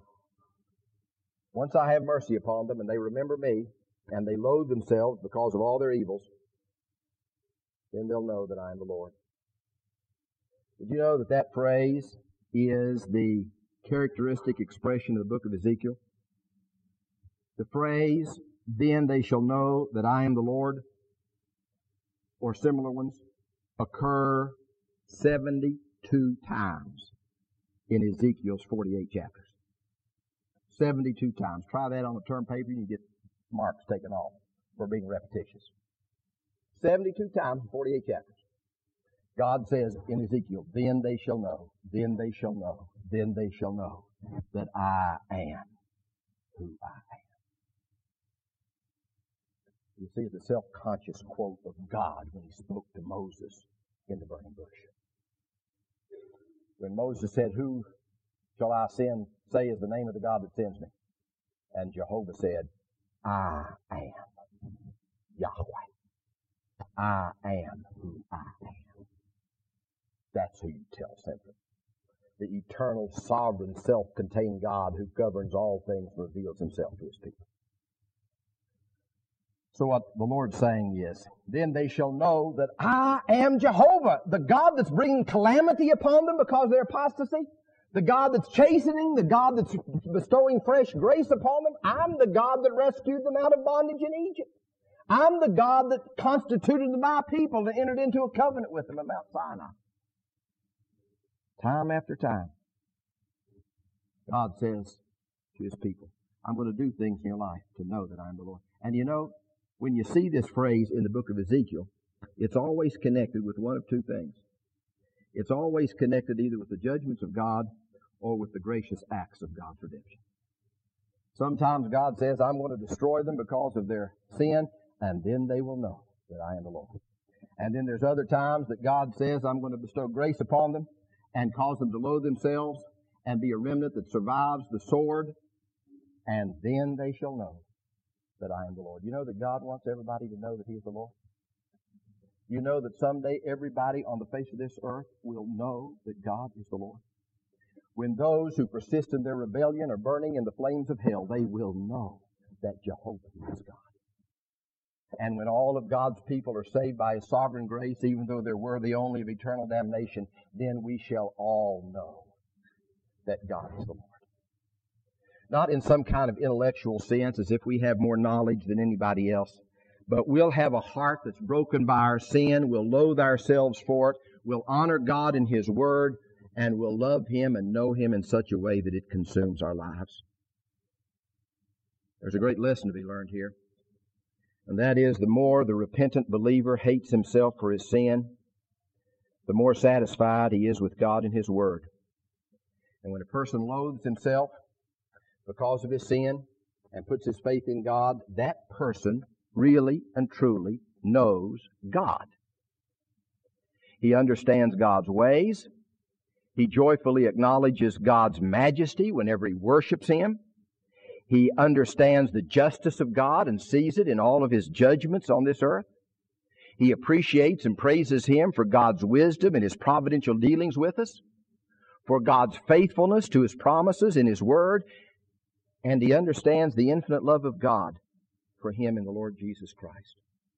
Once I have mercy upon them and they remember me and they loathe themselves because of all their evils, then they'll know that I am the Lord. Did you know that that phrase is the characteristic expression of the book of Ezekiel? The phrase, then they shall know that I am the Lord, or similar ones, occur seventy-two times in Ezekiel's forty-eight chapters. seventy-two times. Try that on a term paper and you get marks taken off for being repetitious. seventy-two times in forty-eight chapters. God says in Ezekiel, then they shall know, then they shall know, then they shall know that I am who I am. You see, it's a self-conscious quote of God when He spoke to Moses in the burning bush. When Moses said, who shall I send, say is the name of the God that sends me? And Jehovah said, I am Yahweh. I am who I am. That's who you tell simply. The eternal, sovereign, self-contained God who governs all things and reveals Himself to His people. So what the Lord's saying is, then they shall know that I am Jehovah, the God that's bringing calamity upon them because of their apostasy, the God that's chastening, the God that's bestowing fresh grace upon them. I'm the God that rescued them out of bondage in Egypt. I'm the God that constituted my people and entered into a covenant with them at Mount Sinai. Time after time, God says to His people, I'm going to do things in your life to know that I am the Lord. And you know, when you see this phrase in the book of Ezekiel, it's always connected with one of two things. It's always connected either with the judgments of God or with the gracious acts of God's redemption. Sometimes God says, I'm going to destroy them because of their sin, and then they will know that I am the Lord. And then there's other times that God says, I'm going to bestow grace upon them and cause them to loathe themselves and be a remnant that survives the sword, and then they shall know that I am the Lord. You know that God wants everybody to know that He is the Lord? You know that someday everybody on the face of this earth will know that God is the Lord. When those who persist in their rebellion are burning in the flames of hell, they will know that Jehovah is God. And when all of God's people are saved by His sovereign grace, even though they're worthy only of eternal damnation, then we shall all know that God is the Lord. Not in some kind of intellectual sense, as if we have more knowledge than anybody else, but we'll have a heart that's broken by our sin. We'll loathe ourselves for it. We'll honor God in His Word, and we'll love Him and know Him in such a way that it consumes our lives. There's a great lesson to be learned here. And that is, the more the repentant believer hates himself for his sin, the more satisfied he is with God and His Word. And when a person loathes himself because of his sin and puts his faith in God, that person really and truly knows God. He understands God's ways. He joyfully acknowledges God's majesty whenever he worships Him. He understands the justice of God and sees it in all of His judgments on this earth. He appreciates and praises Him for God's wisdom and His providential dealings with us, for God's faithfulness to His promises in His Word, and he understands the infinite love of God for him in the Lord Jesus Christ.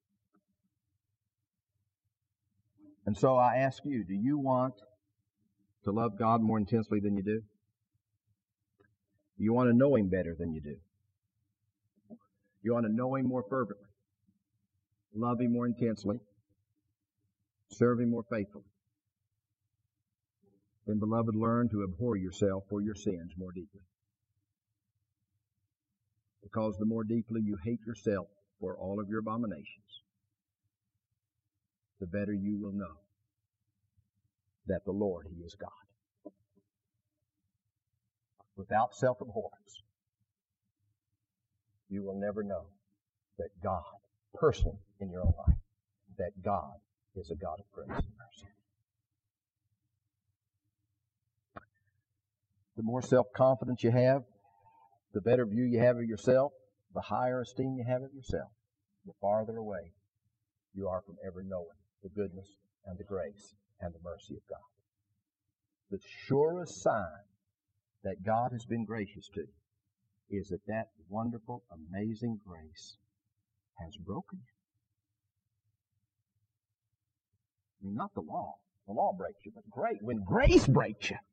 And so I ask you, do you want to love God more intensely than you do? You want to know Him better than you do? You want to know Him more fervently, love Him more intensely, serve Him more faithfully? Then, beloved, learn to abhor yourself for your sins more deeply. Because the more deeply you hate yourself for all of your abominations, the better you will know that the Lord, He is God. Without self-abhorrence, you will never know that God, personally in your own life, that God is a God of grace and mercy. The more self-confidence you have, the better view you have of yourself, the higher esteem you have of yourself, the farther away you are from ever knowing the goodness and the grace and the mercy of God. The surest sign that God has been gracious to you is that that wonderful, amazing grace has broken you. I mean, not the law. The law breaks you, but great. When grace breaks you,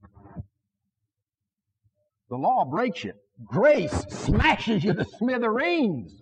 the law breaks you. Grace smashes you to smithereens.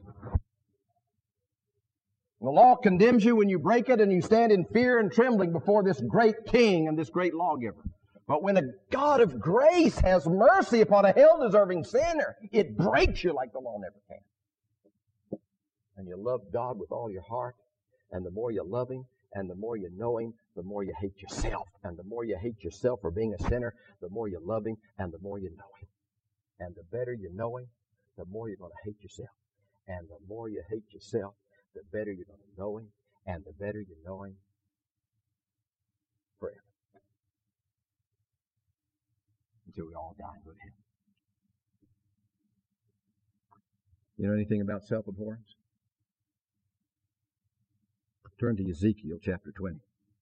The law condemns you when you break it, and you stand in fear and trembling before this great king and this great lawgiver. But when a God of grace has mercy upon a hell-deserving sinner, it breaks you like the law never can. And you love God with all your heart, and the more you love Him, and the more you know Him, the more you hate yourself. And the more you hate yourself for being a sinner, the more you love Him, and the more you know Him. And the better you know Him, the more you're going to hate yourself. And the more you hate yourself, the better you're going to know Him, and the better you know Him forever. Until we all die and go to heaven. You know anything about self-abhorrence? Turn to Ezekiel chapter twenty.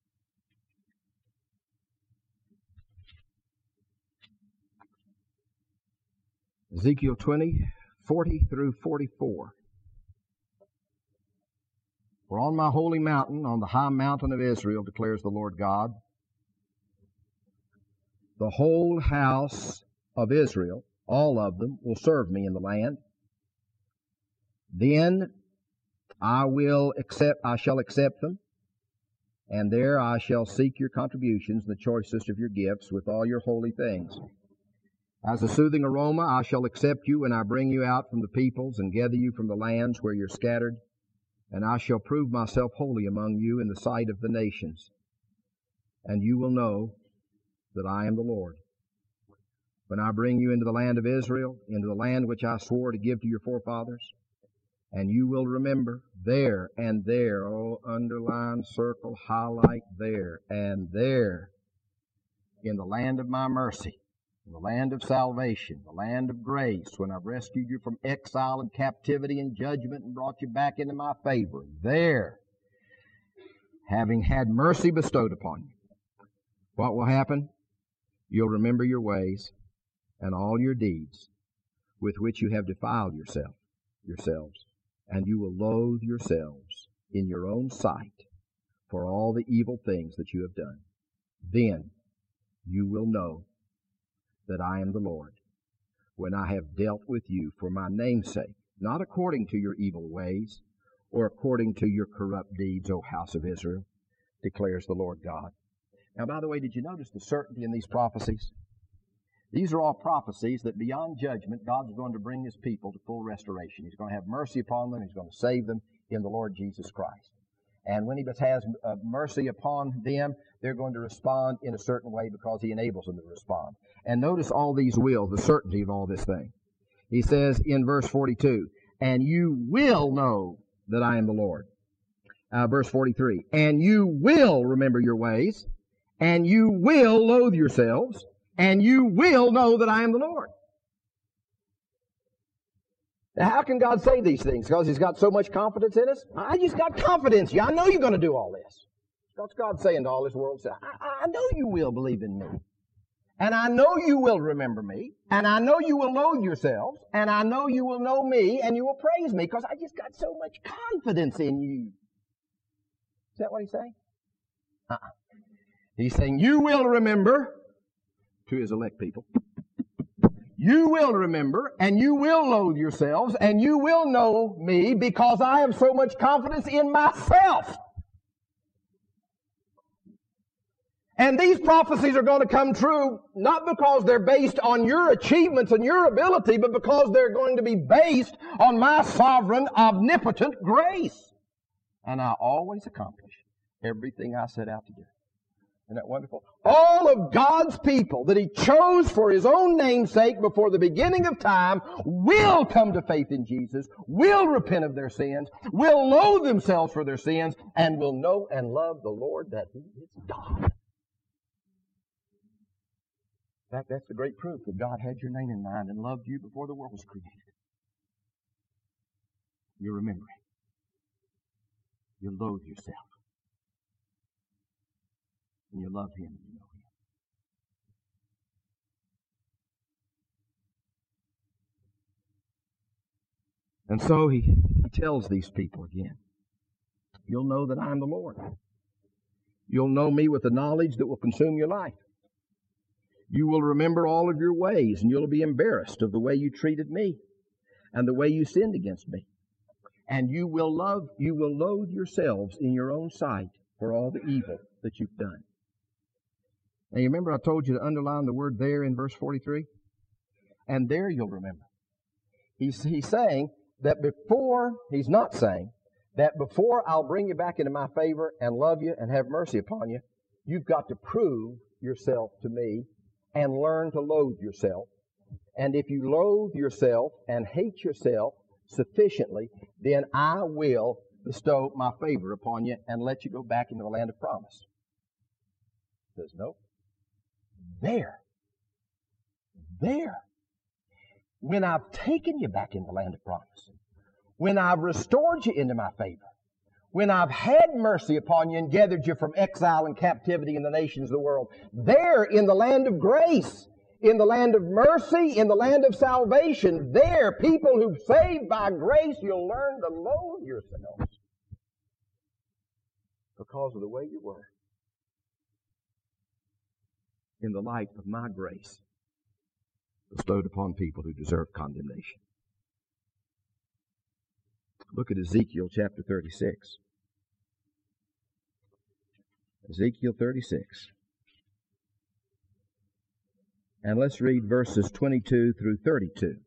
Ezekiel twenty, forty through forty-four. For on my holy mountain, on the high mountain of Israel, declares the Lord God, the whole house of Israel, all of them, will serve me in the land. Then I will accept, I shall accept them, and there I shall seek your contributions, the choicest of your gifts, with all your holy things. As a soothing aroma, I shall accept you when I bring you out from the peoples and gather you from the lands where you're scattered, and I shall prove myself holy among you in the sight of the nations. And you will know that I am the Lord. When I bring you into the land of Israel, into the land which I swore to give to your forefathers, and you will remember there and there, oh, underline, circle, highlight, there and there, in the land of my mercy, in the land of salvation, the land of grace, when I've rescued you from exile and captivity and judgment and brought you back into my favor, there having had mercy bestowed upon you. What will happen? You'll remember your ways and all your deeds with which you have defiled yourself, yourselves, and you will loathe yourselves in your own sight for all the evil things that you have done. Then you will know that I am the Lord, when I have dealt with you for my name's sake, not according to your evil ways or according to your corrupt deeds, O house of Israel, declares the Lord God. Now, by the way, did you notice the certainty in these prophecies? These are all prophecies that beyond judgment, God's going to bring His people to full restoration. He's going to have mercy upon them. He's going to save them in the Lord Jesus Christ. And when He has uh, mercy upon them, they're going to respond in a certain way because He enables them to respond. And notice all these wills, the certainty of all this thing. He says in verse forty-two, and you will know that I am the Lord. Uh, verse forty-three, and you will remember your ways, and you will loathe yourselves, and you will know that I am the Lord. Now, how can God say these things? Because He's got so much confidence in us? I just got confidence. Yeah, I know you're going to do all this. What's God saying to all this world? I, I know you will believe in me. And I know you will remember me. And I know you will loathe yourselves. And I know you will know me and you will praise me because I just got so much confidence in you. Is that what He's saying? Uh-uh. He's saying you will remember to His elect people. You will remember, and you will loathe yourselves, and you will know me because I have so much confidence in myself. And these prophecies are going to come true not because they're based on your achievements and your ability, but because they're going to be based on my sovereign, omnipotent grace. And I always accomplish everything I set out to do. Isn't that wonderful? All of God's people that He chose for His own name's sake before the beginning of time will come to faith in Jesus, will repent of their sins, will loathe themselves for their sins, and will know and love the Lord that He is God. In fact, that's the great proof that God had your name in mind and loved you before the world was created. You remember Him. You loathe yourself. And you love Him and you know Him. And so he, he tells these people again, you'll know that I am the Lord. You'll know me with the knowledge that will consume your life. You will remember all of your ways, and you'll be embarrassed of the way you treated me and the way you sinned against me. And you will love, you will loathe yourselves in your own sight for all the evil that you've done. Now, you remember I told you to underline the word there in verse forty-three? And there you'll remember. He's, he's saying that before, he's not saying that before I'll bring you back into my favor and love you and have mercy upon you, you've got to prove yourself to me and learn to loathe yourself. And if you loathe yourself and hate yourself sufficiently, then I will bestow my favor upon you and let you go back into the land of promise. He says, no. There. There. When I've taken you back into the land of promise, when I've restored you into my favor, when I've had mercy upon you and gathered you from exile and captivity in the nations of the world, there in the land of grace, in the land of mercy, in the land of salvation, there, people who've saved by grace, you'll learn to loathe yourselves because of the way you were in the light of my grace bestowed upon people who deserve condemnation. Look at Ezekiel chapter thirty-six. Ezekiel thirty-six. And let's read verses twenty-two through thirty-two.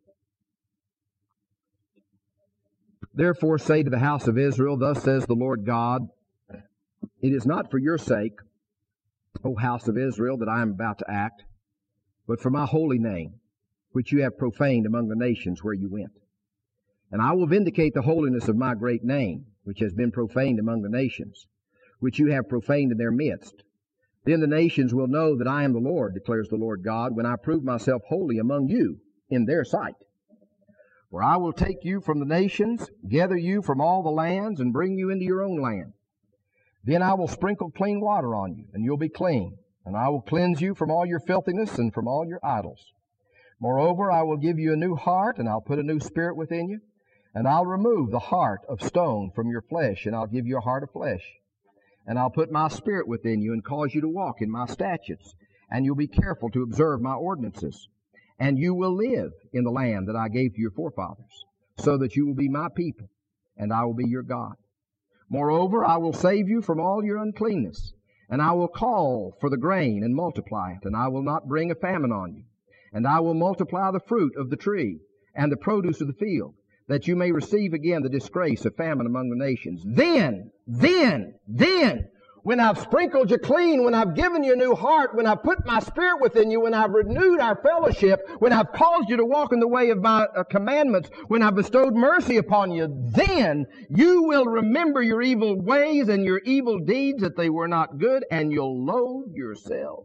Therefore say to the house of Israel, thus says the Lord God, it is not for your sake, O house of Israel, that I am about to act, but for my holy name, which you have profaned among the nations where you went. And I will vindicate the holiness of my great name, which has been profaned among the nations, which you have profaned in their midst. Then the nations will know that I am the Lord, declares the Lord God, when I prove myself holy among you in their sight. For I will take you from the nations, gather you from all the lands, and bring you into your own land. Then I will sprinkle clean water on you, and you'll be clean. And I will cleanse you from all your filthiness and from all your idols. Moreover, I will give you a new heart, and I'll put a new spirit within you. And I'll remove the heart of stone from your flesh, and I'll give you a heart of flesh. And I'll put my spirit within you and cause you to walk in my statutes. And you'll be careful to observe my ordinances. And you will live in the land that I gave to your forefathers, so that you will be my people, and I will be your God. Moreover, I will save you from all your uncleanness, and I will call for the grain and multiply it, and I will not bring a famine on you. And I will multiply the fruit of the tree and the produce of the field, that you may receive again the disgrace of famine among the nations. Then, then, then, when I've sprinkled you clean, when I've given you a new heart, when I've put my spirit within you, when I've renewed our fellowship, when I've caused you to walk in the way of my uh, commandments, when I've bestowed mercy upon you, then you will remember your evil ways and your evil deeds, that they were not good, and you'll loathe yourselves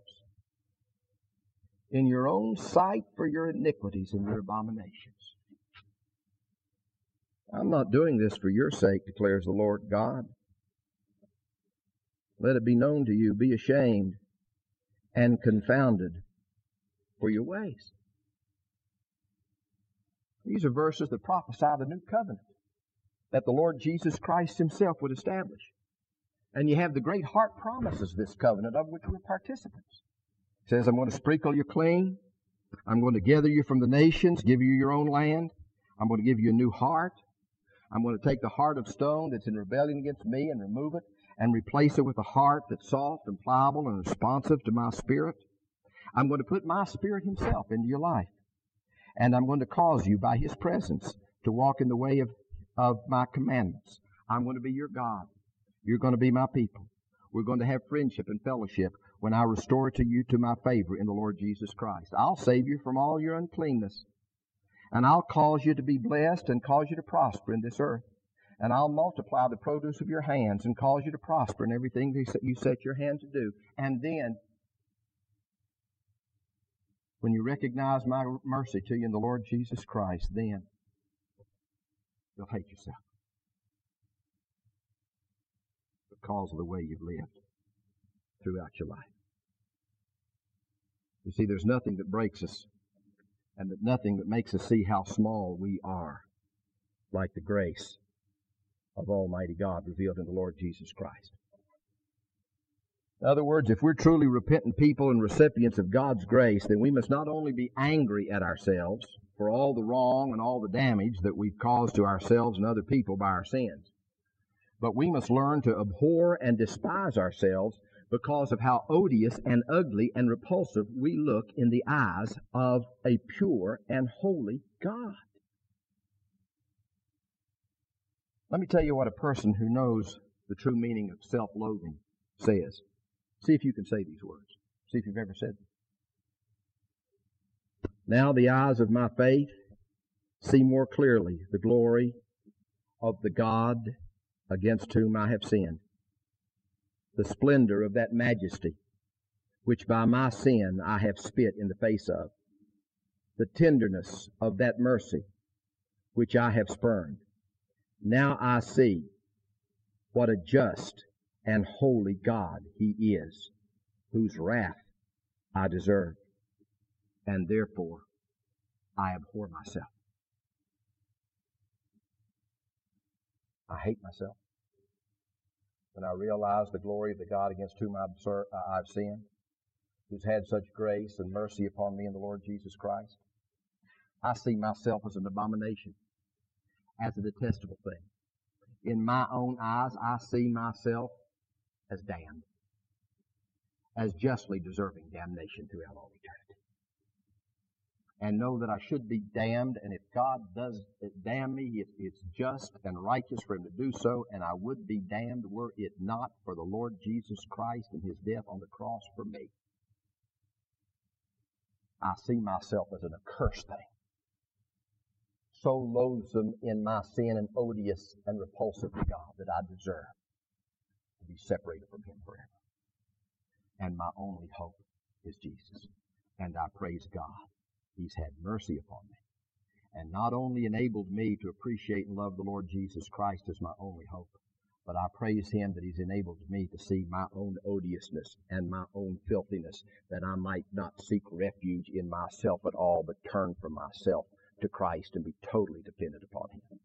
in your own sight for your iniquities and your abominations. I'm not doing this for your sake, declares the Lord God. Let it be known to you, be ashamed and confounded for your ways. These are verses that prophesy the new covenant that the Lord Jesus Christ himself would establish. And you have the great heart promises of this covenant, of which we're participants. It says, I'm going to sprinkle you clean. I'm going to gather you from the nations, give you your own land. I'm going to give you a new heart. I'm going to take the heart of stone that's in rebellion against me and remove it, and replace it with a heart that's soft and pliable and responsive to my spirit. I'm going to put my spirit himself into your life. And I'm going to cause you by his presence to walk in the way of, of my commandments. I'm going to be your God. You're going to be my people. We're going to have friendship and fellowship when I restore to you to my favor in the Lord Jesus Christ. I'll save you from all your uncleanness. And I'll cause you to be blessed and cause you to prosper in this earth. And I'll multiply the produce of your hands and cause you to prosper in everything that you set your hand to do. And then, when you recognize my mercy to you in the Lord Jesus Christ, then you'll hate yourself because of the way you've lived throughout your life. You see, there's nothing that breaks us, and that nothing that makes us see how small we are, like the grace of Almighty God revealed in the Lord Jesus Christ. In other words, if we're truly repentant people and recipients of God's grace, then we must not only be angry at ourselves for all the wrong and all the damage that we've caused to ourselves and other people by our sins, but we must learn to abhor and despise ourselves because of how odious and ugly and repulsive we look in the eyes of a pure and holy God. Let me tell you what a person who knows the true meaning of self-loathing says. See if you can say these words. See if you've ever said them. Now the eyes of my faith see more clearly the glory of the God against whom I have sinned, the splendor of that majesty which by my sin I have spit in the face of, the tenderness of that mercy which I have spurned. Now I see what a just and holy God he is, whose wrath I deserve, and therefore I abhor myself. I hate myself when I realize the glory of the God against whom I've sinned, who's had such grace and mercy upon me in the Lord Jesus Christ. I see myself as an abomination, as a detestable thing. In my own eyes, I see myself as damned, as justly deserving damnation throughout all eternity. And know that I should be damned, and if God does damn me, it, it's just and righteous for him to do so, and I would be damned were it not for the Lord Jesus Christ and his death on the cross for me. I see myself as an accursed thing, so loathsome in my sin and odious and repulsive to God that I deserve to be separated from him forever. And my only hope is Jesus. And I praise God. He's had mercy upon me and not only enabled me to appreciate and love the Lord Jesus Christ as my only hope, But I praise Him that He's enabled me to see my own odiousness and my own filthiness, that I might not seek refuge in myself at all, but turn from myself to Christ and be totally dependent upon Him.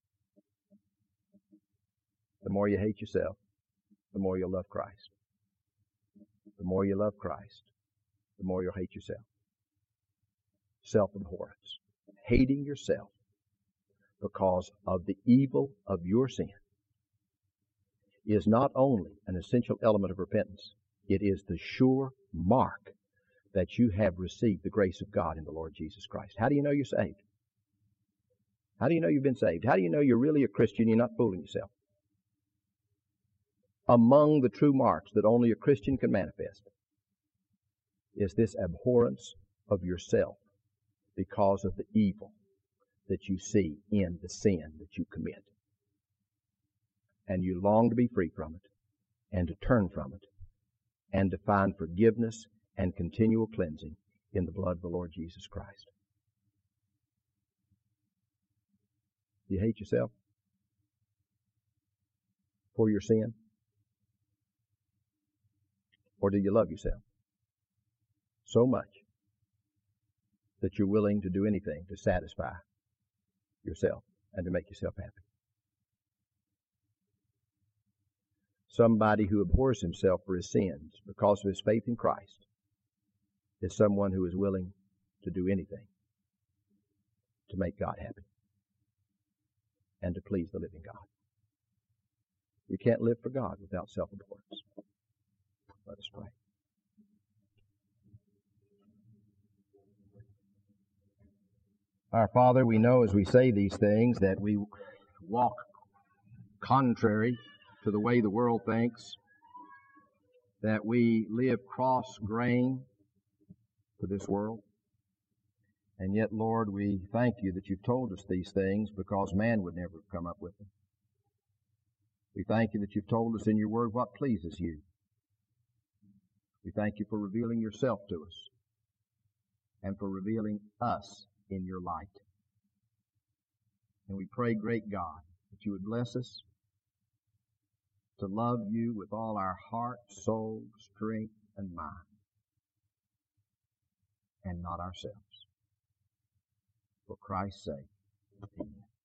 The more you hate yourself, the more you'll love Christ. The more you love Christ, the more you'll hate yourself. Self-abhorrence. Hating yourself because of the evil of your sin is not only an essential element of repentance, it is the sure mark that you have received the grace of God in the Lord Jesus Christ. How do you know you're saved? How do you know you've been saved? How do you know you're really a Christian? You're not fooling yourself. Among the true marks that only a Christian can manifest is this abhorrence of yourself because of the evil that you see in the sin that you commit. And you long to be free from it, and to turn from it, and to find forgiveness and continual cleansing in the blood of the Lord Jesus Christ. Do you hate yourself for your sin? Or do you love yourself so much that you're willing to do anything to satisfy yourself and to make yourself happy? Somebody who abhors himself for his sins because of his faith in Christ is someone who is willing to do anything to make God happy and to please the living God. You can't live for God without self-abhorrence. Let us pray. Our Father, we know as we say these things that we walk contrary to the way the world thinks, that we live cross-grain to this world. And yet, Lord, we thank you that you've told us these things because man would never have come up with them. We thank you that you've told us in your word what pleases you. We thank you for revealing yourself to us and for revealing us in your light. And we pray, great God, that you would bless us to love you with all our heart, soul, strength, and mind, and not ourselves. For Christ's sake, amen.